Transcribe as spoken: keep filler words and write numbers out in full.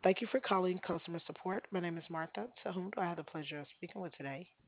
Thank you for calling customer support. My name is Martha. So, whom do I have the pleasure of speaking with today?